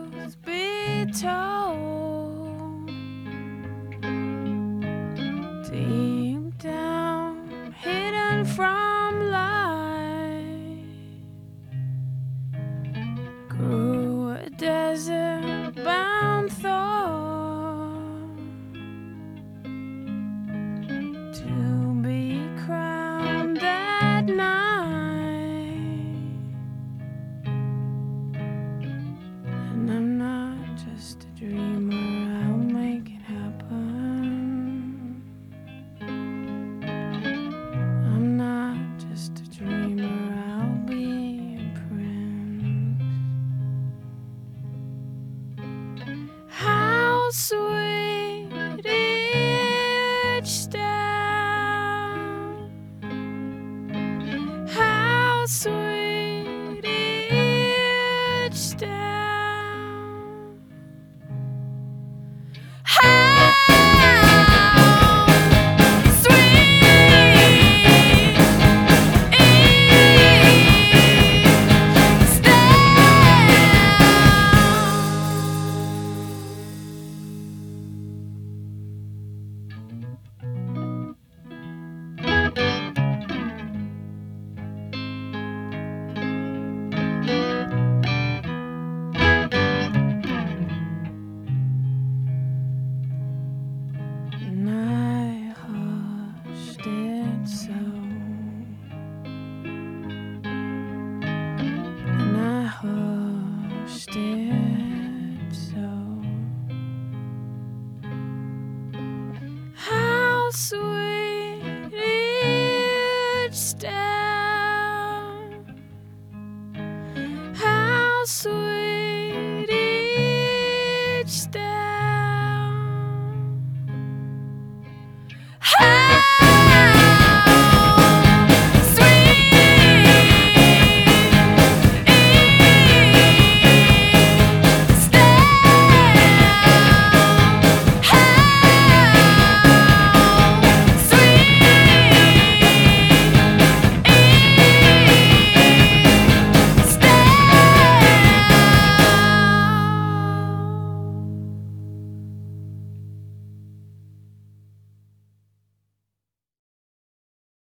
truth be told, deep down, hidden from light, grew a desert-bound thorn to be crowned at night. And I'm not just a dreamer, I'll make it happen. I'm not just a dreamer, I'll be a prince. How sweet each step, how sweet each step. How sweet each step. And I hushed it so, and I hushed it so. How sweet each step, how sweet